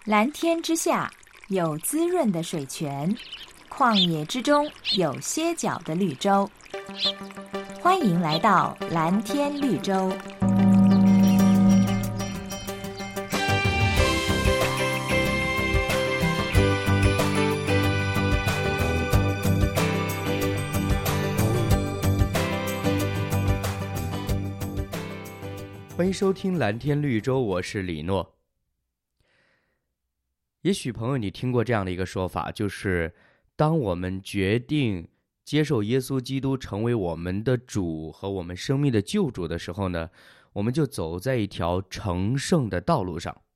蓝天之下有滋润的水泉，旷野之中有歇脚的绿洲。欢迎来到蓝天绿洲。 欢迎收听蓝天绿洲，我是李诺。也许朋友你听过这样的一个说法，就是当我们决定接受耶稣基督成为我们的主和我们生命的救主的时候呢，我们就走在一条成圣的道路上。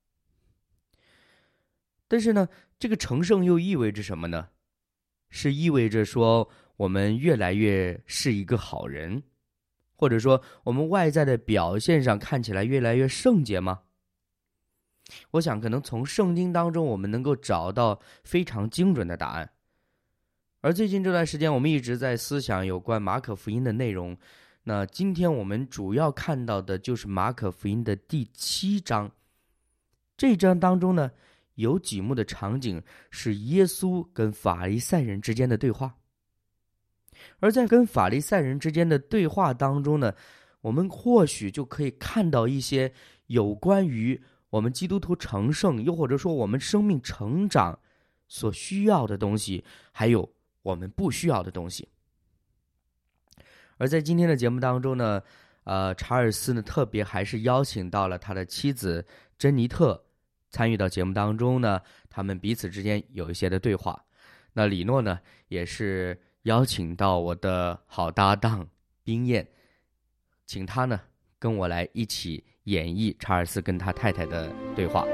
但是呢，这个成圣又意味着什么呢？是意味着说我们越来越是一个好人，或者说我们外在的表现上看起来越来越圣洁吗？我想可能从圣经当中我们能够找到非常精准的答案。而最近这段时间我们一直在思想有关马可福音的内容，那今天我们主要看到的就是马可福音的第7章。这章当中呢，有几幕的场景是耶稣跟法利赛人之间的对话。而在跟法利赛人之间的对话当中呢，我们或许就可以看到一些有关于我们基督徒成圣，又或者说我们生命成长所需要的东西，还有我们不需要的东西。而在今天的节目当中呢，查尔斯呢特别还是邀请到了他的妻子珍妮特参与到节目当中呢，他们彼此之间有一些的对话。那李诺呢也是邀请到我的好搭档冰燕，请他呢跟我来一起演绎查尔斯跟他太太的对话。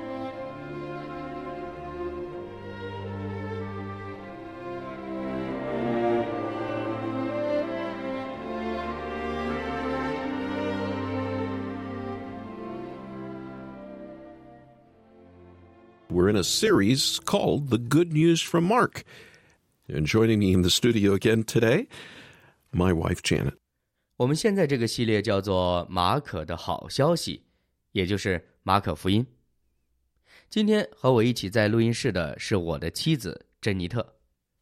We're in a series called The Good News from Mark. And joining me in the studio again today, my wife Janet. 我们现在这个系列叫做马可的好消息，也就是马可福音。今天和我一起在录音室的是我的妻子珍妮特。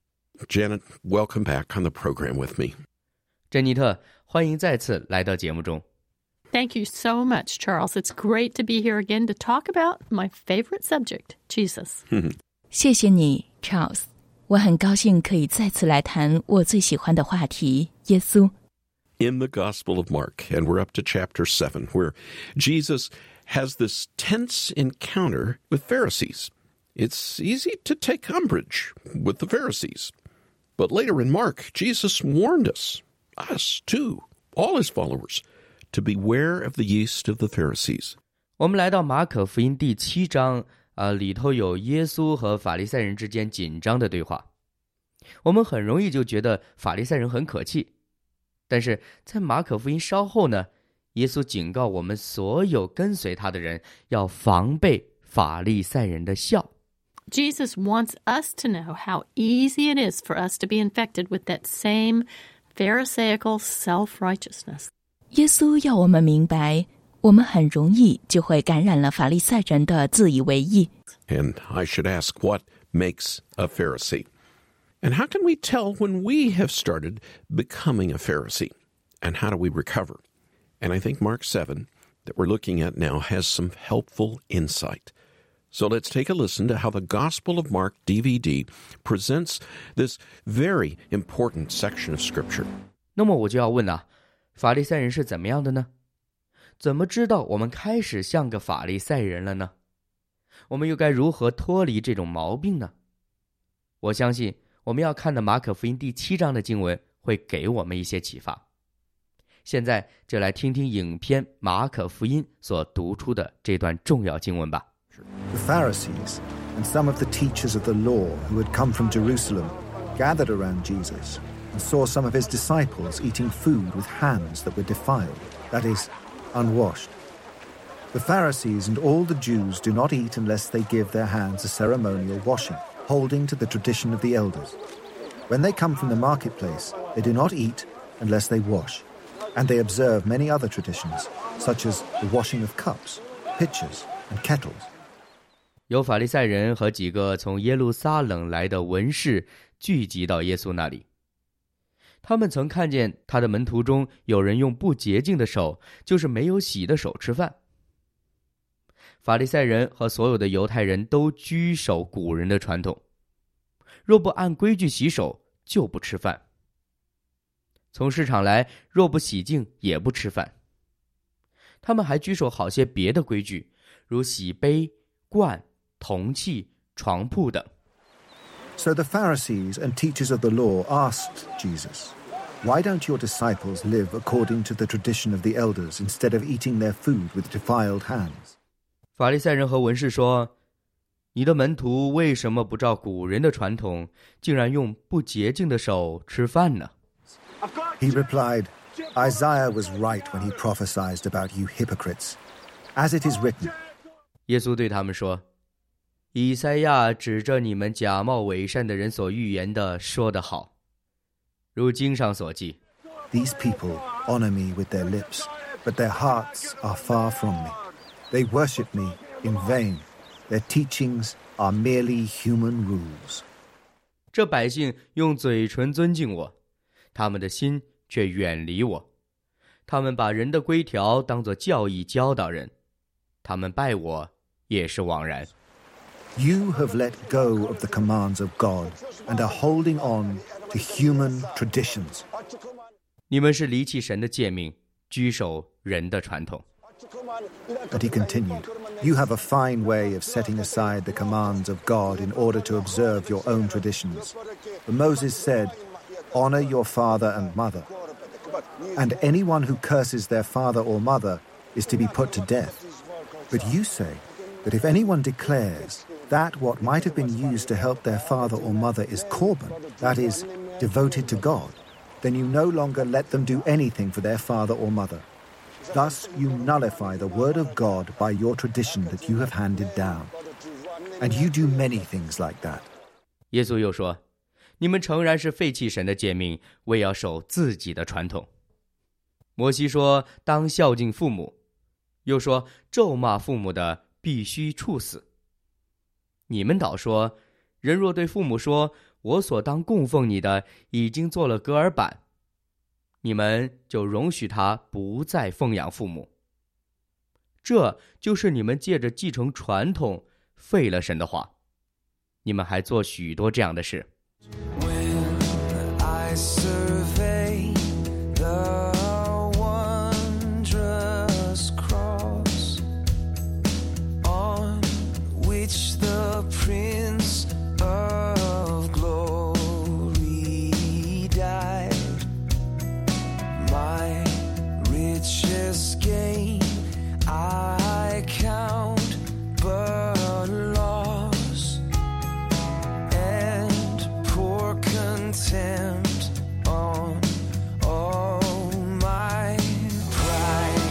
Janet, welcome back on the program with me. 珍妮特，欢迎再次来到节目中。 Thank you so much, Charles. It's great to be here again to talk about my favorite subject, Jesus. 谢谢你 Charles， 我很高兴可以再次来谈我最喜欢的话题，耶稣。 In the Gospel of Mark, and we're up to chapter 7, where Jesus has this tense encounter with Pharisees. It's easy to take umbrage with the Pharisees. But later in Mark, Jesus warned us too, all his followers, to beware of the yeast of the Pharisees. 我们来到马可福音第7章，里头有耶稣和法利赛人之间紧张的对话。我们很容易就觉得法利赛人很可气，但是在马可福音稍后呢，耶稣警告我们所有跟随他的人要防备法利赛人的笑。 Jesus wants us to know how easy it is for us to be infected with that same Pharisaical self-righteousness. 耶稣要我们明白，我们很容易就会感染了法利赛人的自以为意。 And I should ask, what makes a Pharisee? And how can we tell when we have started becoming a Pharisee? And how do we recover? And I think Mark 7, that we're looking at now, has some helpful insight. So let's take a listen to how the Gospel of Mark DVD presents this very important section of Scripture. 那么我就要问啊，法利赛人是怎么样的呢？怎么知道我们开始像个法利赛人了呢？我们又该如何脱离这种毛病呢？我相信我们要看的马可福音第7章的经文会给我们一些启发。现在就来听听影片马可福音所读出的这段重要经文吧。 The Pharisees and some of the teachers of the law who had come from Jerusalem gathered around Jesus and saw some of his disciples eating food with hands that were defiled, that is, unwashed. The Pharisees and all the Jews do not eat unless they give their hands a ceremonial washing, holding to the tradition of the elders. When they come from the marketplace, they do not eat unless they wash, and they observe many other traditions, such as the washing of cups, pitchers, and kettles. 有法利赛人和几个从耶路撒冷来的文士聚集到耶稣那里。他们曾看见他的门徒中有人用不洁净的手，就是没有洗的手吃饭。法利赛人和所有的犹太人都居守古人的传统，若不按规矩洗手，就不吃饭。从市场来，若不洗净，也不吃饭。他们还居守好些别的规矩，如洗杯、罐、铜器、床铺等。 So the Pharisees and teachers of the law asked Jesus, "Why don't your disciples live according to the tradition of the elders instead of eating their food with defiled hands?" 法利赛人和文士说，你的门徒为什么不照古人的传统，竟然用不洁净的手吃饭呢？ He replied, "Isaiah was right when he prophesied about you hypocrites. As it is written," 耶稣对他们说，以赛亚指着你们假冒伪善的人所预言的说得好，如经上所记， "These people honor me with their lips, but their hearts are far from me. They worship me in vain. Their teachings are merely human rules." 这百姓用嘴唇尊敬我，他们的心却远离我。他们把人的规条当作教义教导人，他们拜我也是枉然。 You have let go of the commands of God and are holding on to human traditions. 你们是离弃神的诫命，居守人的传统。 And he continued, "You have a fine way of setting aside the commands of God in order to observe your own traditions. For Moses said, 'Honor your father and mother,' and anyone who curses their father or mother is to be put to death. But you say that if anyone declares that what might have been used to help their father or mother is korban, that is, devoted to God, then you no longer let them do anything for their father or mother. Thus you nullify the word of God by your tradition that you have handed down. And you do many things like that." 耶稣又说，你们诚然是废弃神的诫命，为要守自己的传统。摩西说，当孝敬父母，又说咒骂父母的必须处死。你们倒说，人若对父母说，我所当供奉你的已经做了隔耳板，你们就容许他不再奉养父母。这就是你们借着继承传统废了神的话。你们还做许多这样的事。 When I survey the wondrous cross on which the Prince of Glory died, my richest gain I count but loss, and pour contempt on all my pride.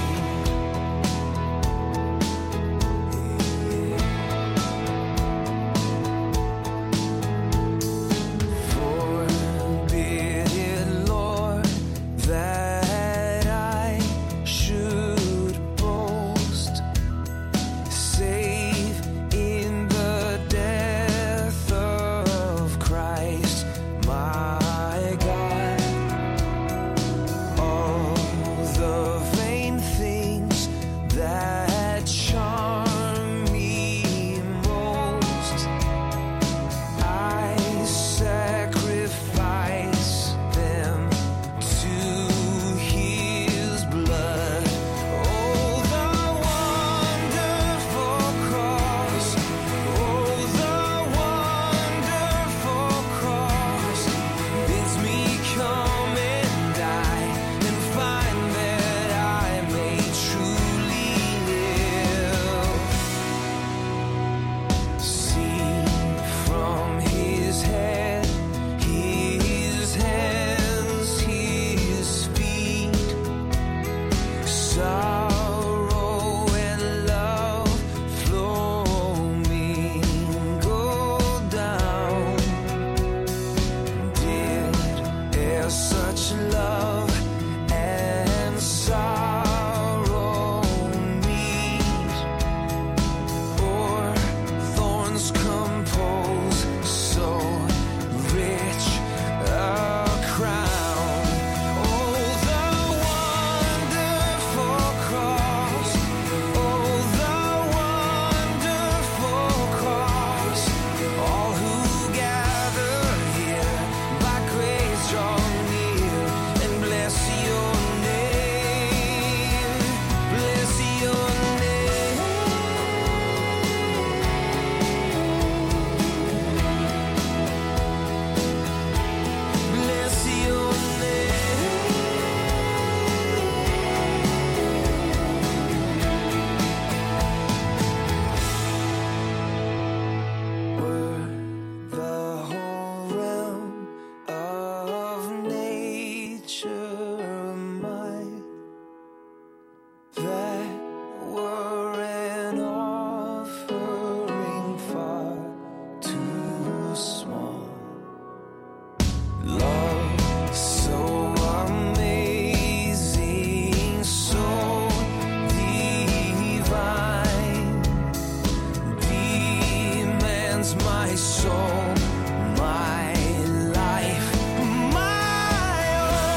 soul, my life, my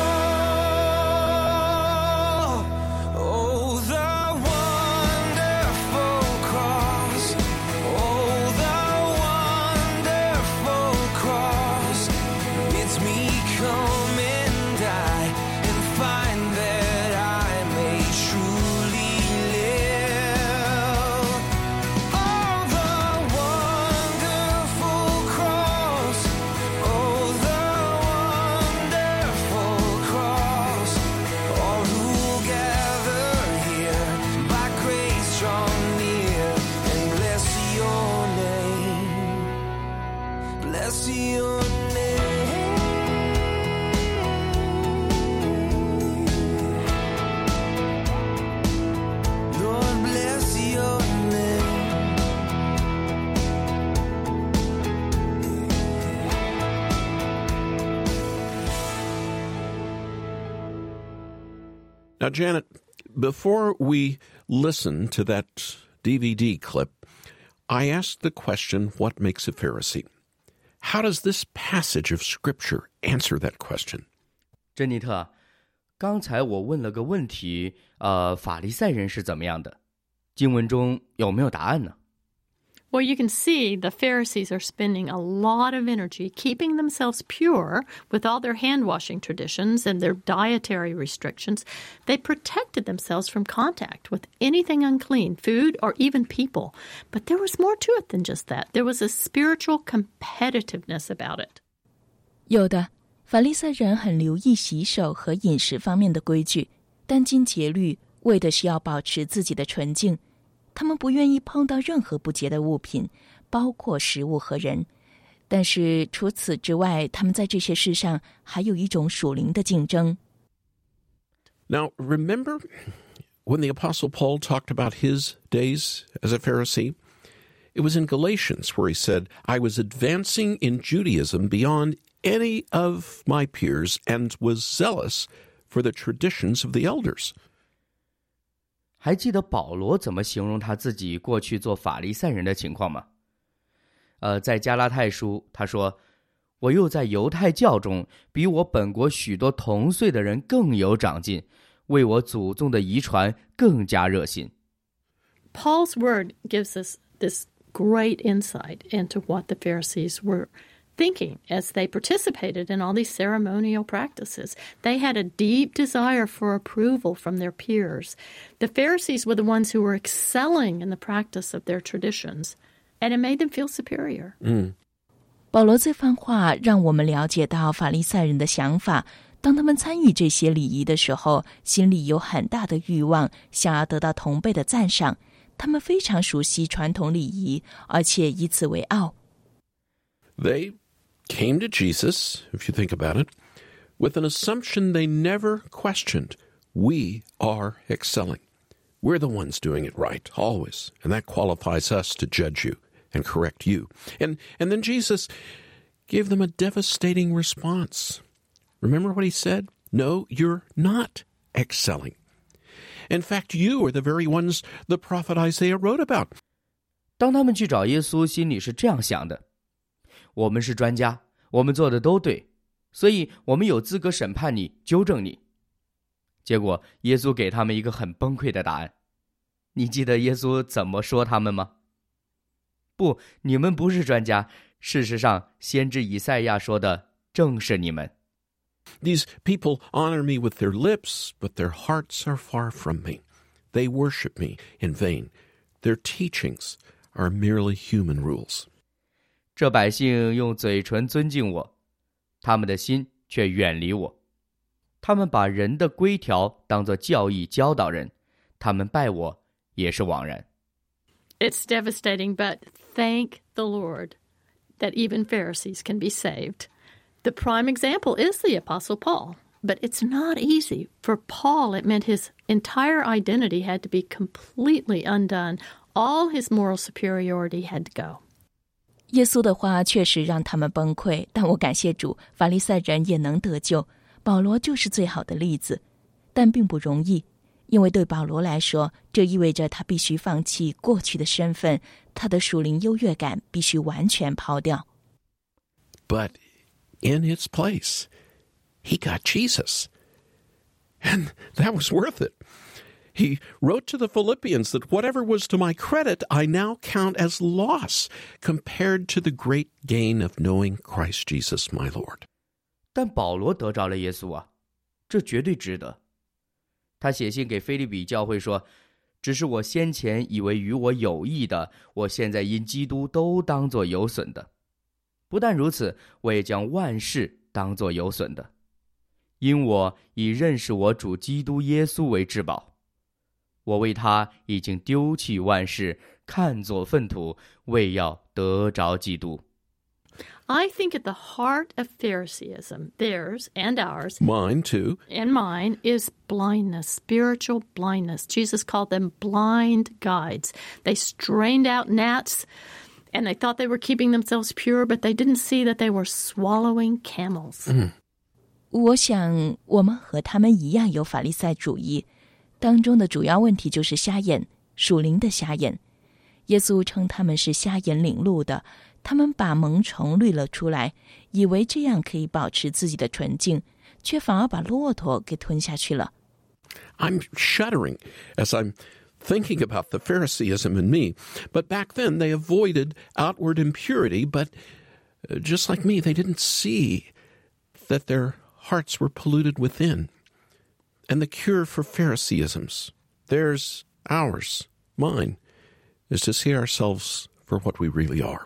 all. Oh, the wonderful cross. Oh, the wonderful cross. Bids me come and die and find that I may truly live. Oh, the wonderful cross. Oh, the wonderful cross. All who gather here by grace draw near and bless your name. Bless your name. Lord, bless your name. Now, Janet, before we listen to that DVD clip, I asked the question, what makes a Pharisee? How does this passage of Scripture answer that question? 珍妮特，刚才我问了个问题，法利赛人是怎么样的？经文中有没有答案呢？ Well, you can see the Pharisees are spending a lot of energy keeping themselves pure with all their hand-washing traditions and their dietary restrictions. They protected themselves from contact with anything unclean, food or even people. But there was more to it than just that. There was a spiritual competitiveness about it. 有的，法利赛人很留意洗手和饮食方面的规矩，殚精竭虑，为的是要保持自己的纯净。他们不愿意碰到任何不洁的物品，包括食物和人。但是除此之外，他们在这些事上还有一种属灵的竞争。 Now, remember when the Apostle Paul talked about his days as a Pharisee? It was in Galatians where he said, I was advancing in Judaism beyond any of my peers and was zealous for the traditions of the elders. 还记得保罗怎么形容他自己过去做法利赛人的情况吗？在加拉太书他说，我又在犹太教中比我本国许多同岁的人更有长进，为我祖宗的遗传更加热心。 Paul's word gives us this great insight into what the Pharisees were thinking as they participated in all these ceremonial practices. They had a deep desire for approval from their peers. The Pharisees were the ones who were excelling in the practice of their traditions, and it made them feel superior. 保罗这番话让我们了解到法利赛人的想法。当他们参与这些礼仪的时候，心里有很大的欲望，想要得到同辈的赞赏。他们非常熟悉传统礼仪，而且以此为傲。 They came to Jesus, if you think about it, with an assumption they never questioned. We are excelling. We're the ones doing it right, always. And that qualifies us to judge you and correct you. And then Jesus gave them a devastating response. Remember what he said? No, you're not excelling. In fact, you are the very ones the prophet Isaiah wrote about. 当他们去找耶稣，心里是这样想的：我们是专家，我们做的都对，所以我们有资格审判你，纠正你。结果耶稣给他们一个很崩溃的答案。你记得耶稣怎么说他们吗？不，你们不是专家，事实上先知以赛亚说的正是你们。 These people honor me with their lips, but their hearts are far from me. They worship me in vain. Their teachings are merely human rules. 这百姓用嘴唇尊敬我，他们的心却远离我。他们把人的规条当作教义教导人，他们拜我也是枉然。 It's devastating, but thank the Lord that even Pharisees can be saved. The prime example is the Apostle Paul, but it's not easy. For Paul, it meant his entire identity had to be completely undone. All his moral superiority had to go. 耶稣的话确实让他们崩溃，但我感谢主，法利赛人也能得救。保罗就是最好的例子，但并不容易， 因为对保罗来说，这意味着他必须放弃过去的身份，他的属灵优越感必须完全抛掉。 But in its place, he got Jesus. And that was worth it. He wrote to the Philippians that whatever was to my credit, I now count as loss compared to the great gain of knowing Christ Jesus my Lord. 但保罗得着了耶稣啊，这绝对值得。他写信给腓立比教会说，只是我先前以为与我有益的，我现在因基督都当作有损的。不但如此，我也将万事当作有损的，因我以认识我主基督耶稣为至宝。我为他已经丢弃万事，看作粪土，为要得着基督。 I think at the heart of Phariseeism, theirs and ours, Mine too. and mine, is blindness, spiritual blindness. Jesus called them blind guides. They strained out gnats, and they thought they were keeping themselves pure, but they didn't see that they were swallowing camels. 我想我们和他们一样有法利赛主义，当中的主要问题就是瞎眼，属灵的瞎眼。耶稣称他们是瞎眼领路的，他们把蒙虫滤了出来，以为这样可以保持自己的纯净，却反而把骆驼给吞下去了。 I'm shuddering as I'm thinking about the Phariseeism in me. But back then they avoided outward impurity, but just like me, they didn't see that their hearts were polluted within. And the cure for Phariseeisms, theirs, ours, mine, is to see ourselves for what we really are.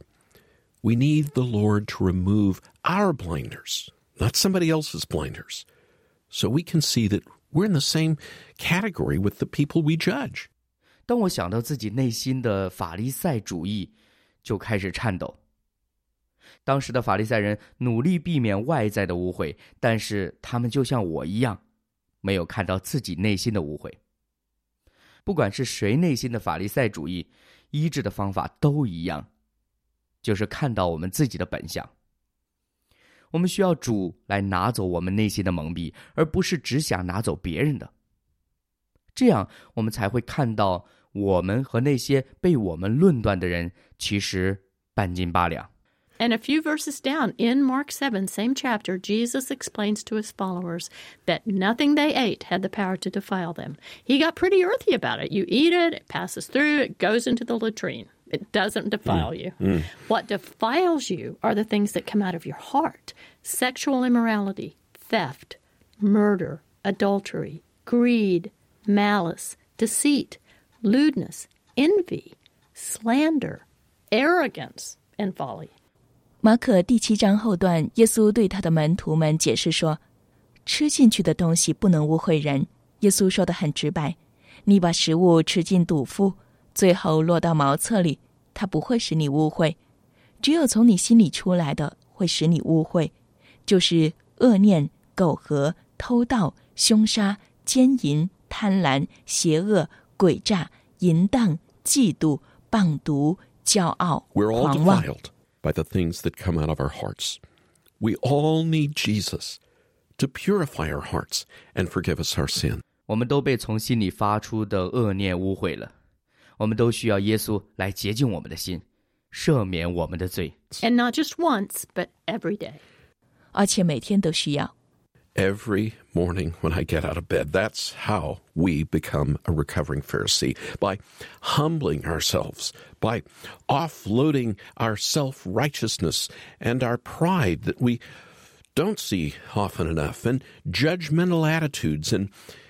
We need the Lord to remove our blinders, not somebody else's blinders, so we can see that we're in the same category with the people we judge. 当我想到自己内心的法利赛主义，就开始颤抖。当时的法利赛人努力避免外在的污秽，但是他们就像我一样，没有看到自己内心的污秽。不管是谁内心的法利赛主义，医治的方法都一样，就是看到我们自己的本相。我们需要主来拿走我们内心的蒙蔽，而不是只想拿走别人的。这样我们才会看到我们和那些被我们论断的人其实半斤八两。 And a few verses down in Mark 7, same chapter, Jesus explains to his followers that nothing they ate had the power to defile them. He got pretty earthy about it. You eat it, it passes through, it goes into the latrine. It doesn't defile you. What defiles you are the things that come out of your heart. Sexual immorality, theft, murder, adultery, greed, malice, deceit, lewdness, envy, slander, arrogance, and folly. 马可第7章后段，耶稣对他的门徒们解释说，吃进去的东西不能污秽人。耶稣说得很直白，你把食物吃进肚腹，最后落到茅厕里，它不会使你污秽，只有从你心里出来的会使你污秽，就是恶念、苟合、偷盗、凶杀、奸淫、贪婪、邪恶、诡诈、淫荡、嫉妒、谤毒、骄傲、 We're all 狂妄。 defiled by the things that come out of our hearts. We all need Jesus to purify our hearts and forgive us our sin. 我们都被从心里发出的恶念污秽了，我们都需要耶稣来洁净我们的心，赦免我们的罪。 And not just once, but every day. 而且每天都需要。 Every morning when I get out of bed, that's how we become a recovering Pharisee, by humbling ourselves, by offloading our self-righteousness and our pride that we don't see often enough, and judgmental attitudes, and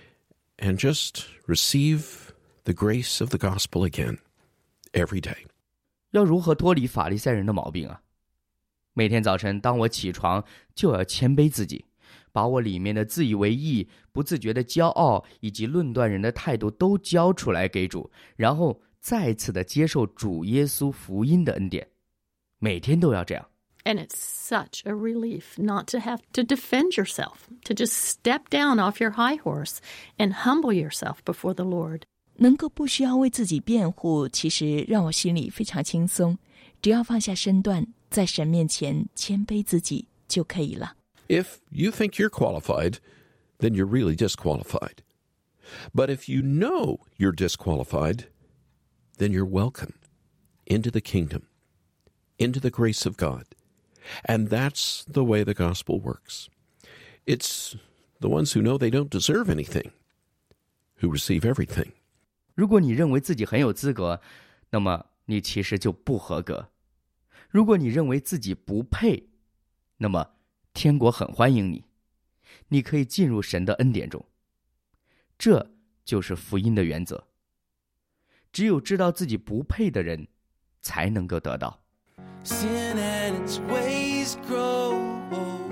just receive the grace of the gospel again every day. 要如何脱离法利赛人的毛病啊？每天早晨当我起床，就要谦卑自己，把我里面的自以为义、不自觉的骄傲以及论断人的态度都交出来给主，然后再次的接受主耶稣福音的恩典。每天都要这样。 And it's such a relief not to have to defend yourself, to just step down off your high horse and humble yourself before the Lord. 能够不需要为自己辩护，其实让我心里非常轻松。只要放下身段，在神面前谦卑自己就可以了。 If you think you're qualified, then you're really disqualified. But if you know you're disqualified, then you're welcome into the kingdom, into the grace of God. And that's the way the gospel works. It's the ones who know they don't deserve anything who receive everything. 如果你认为自己很有资格，那么你其实就不合格。如果你认为自己不配，那么天国很欢迎你，你可以进入神的恩典中。这就是福音的原则。只有知道自己不配的人，才能够得到。 Sin and its ways grow old.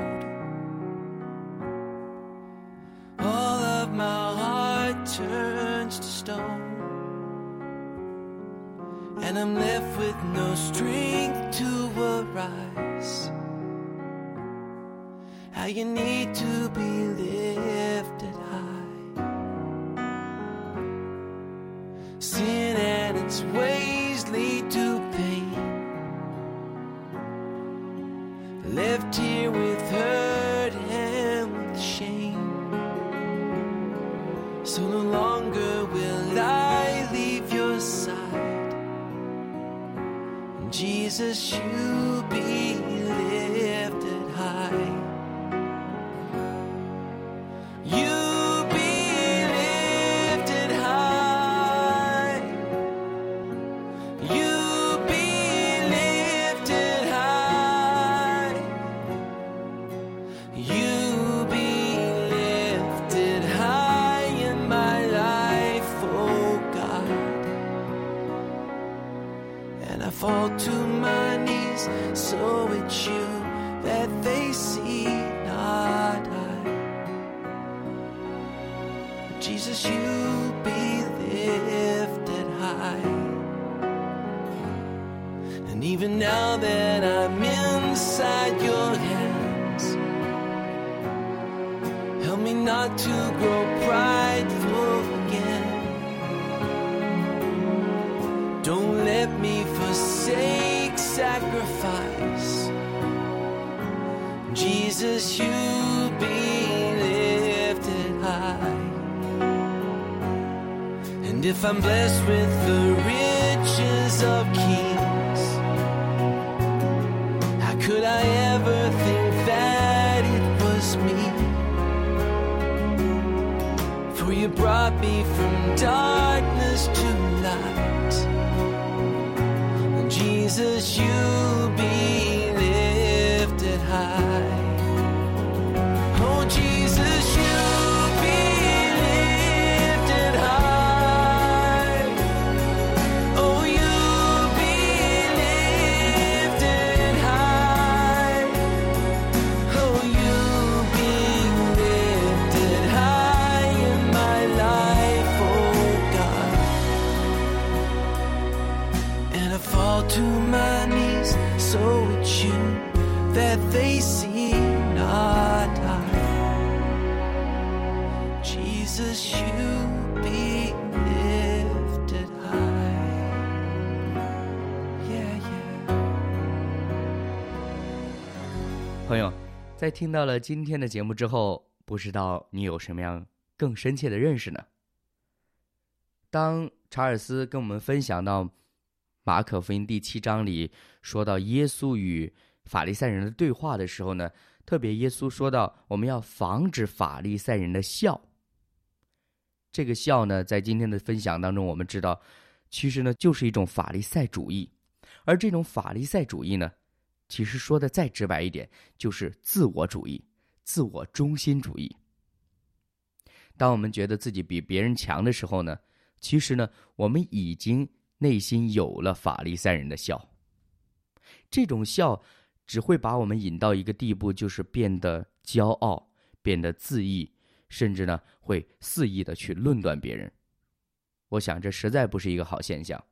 All of my heart turns to stone, and I'm left with no strength to arise. How you need to be lifted high. Sin and its ways lead to pain. Left here with hurt and with shame. So no longer will I leave your side. And Jesus, you be lifted high. You be lifted high. You be lifted high. You be lifted high in my life, oh God. And I fall to my knees, so it's you that they see, not I. Jesus, you be lifted high. And even now that I'm inside your hands, help me not to grow prideful again. Don't let me forsake sacrifice. Jesus, you be lifted high. And if I'm blessed with the riches of kings, how could I ever think that it was me? For you brought me from darkness to light. Jesus, you be lifted high. Oh, Jesus, you be lifted high. Oh, you be lifted high. Oh, you be lifted high in my life, oh God. And I fall to my knees, so it's you that they see, not I. Jesus, you be lifted high. Yeah, yeah. 朋友，在听到了今天的节目之后，不知道你有什么样更深切的认识呢？当查尔斯跟我们分享到马可福音第7章里说到耶稣与法利赛人的对话的时候呢，特别耶稣说到我们要防止法利赛人的笑。这个笑呢，在今天的分享当中我们知道，其实呢就是一种法利赛主义。而这种法利赛主义呢，其实说的再直白一点，就是自我主义、自我中心主义。当我们觉得自己比别人强的时候呢，其实呢我们已经内心有了法利赛人的笑。这种笑只会把我们引到一个地步，就是变得骄傲，变得自义，甚至呢会肆意的去论断别人。我想这实在不是一个好现象。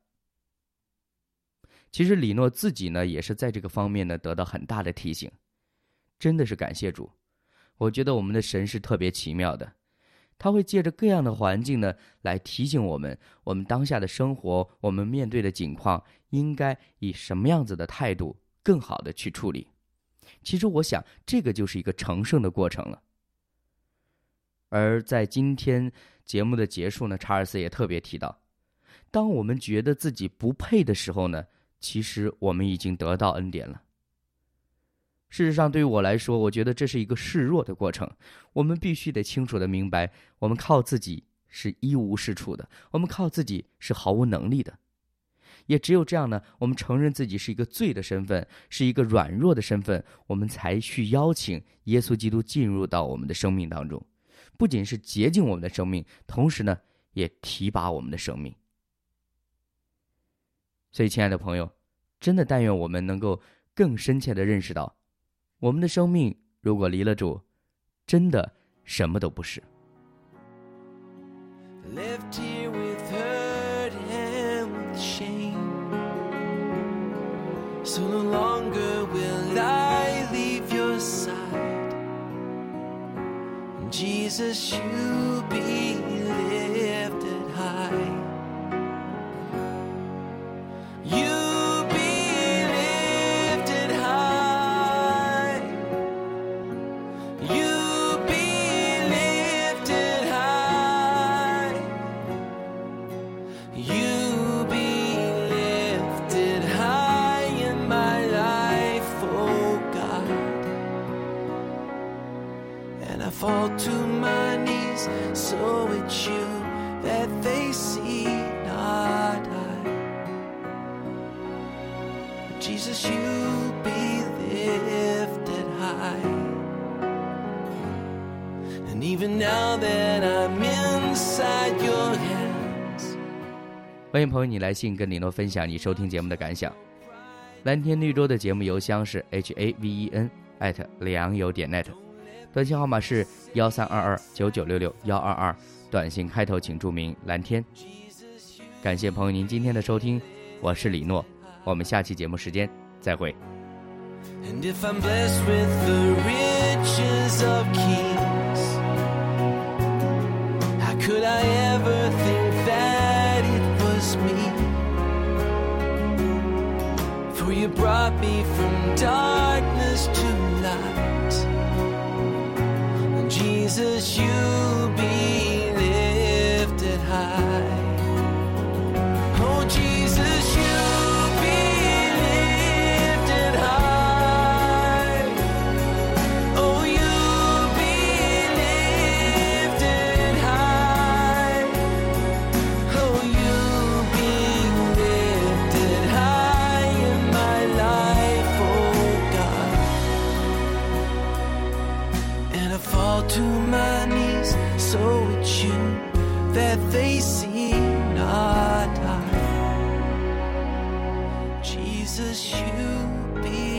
其实李诺自己呢也是在这个方面呢得到很大的提醒，真的是感谢主。我觉得我们的神是特别奇妙的，他会借着各样的环境呢来提醒我们，我们当下的生活，我们面对的境况应该以什么样子的态度更好的去处理。其实我想这个就是一个成圣的过程了。 而在今天节目的结束呢，查尔斯也特别提到，当我们觉得自己不配的时候呢，其实我们已经得到恩典了。事实上，对于我来说，我觉得这是一个示弱的过程。我们必须得清楚地明白，我们靠自己是一无是处的，我们靠自己是毫无能力的。也只有这样呢，我们承认自己是一个罪的身份，是一个软弱的身份，我们才去邀请耶稣基督进入到我们的生命当中，不仅是洁净我们的生命，同时呢，也提拔我们的生命。所以，亲爱的朋友，真的但愿我们能够更深切地认识到，我们的生命如果离了主，真的什么都不是。 Left here with hurt and with shame, so no longer will I leave your side. Jesus, you be lifted high. You be lifted high. You be lifted high. You be lifted high in my life, oh God. And I fall to my knees, so it's you that they see, not I. Jesus, you be lifted high. And even now that I'm inside your hands. 欢迎朋友你来信跟李诺分享你收听节目的感想。蓝天绿洲的节目邮箱是 haven@良友.net， 短信号码是13229966，122，短信开头请注明蓝天。感谢朋友您今天的收听，我是李诺，我们下期节目时间再会。 And if I'm blessed with the riches of kings, how could I ever think that it was me? For you brought me from darkness to light. And Jesus, you be lifted high. Oh, Jesus, you be lifted high. Oh, you be lifted high. Oh, you be lifted high in my life, oh God. And I fall to my knees, so it's you that they see, not I. Jesus, you be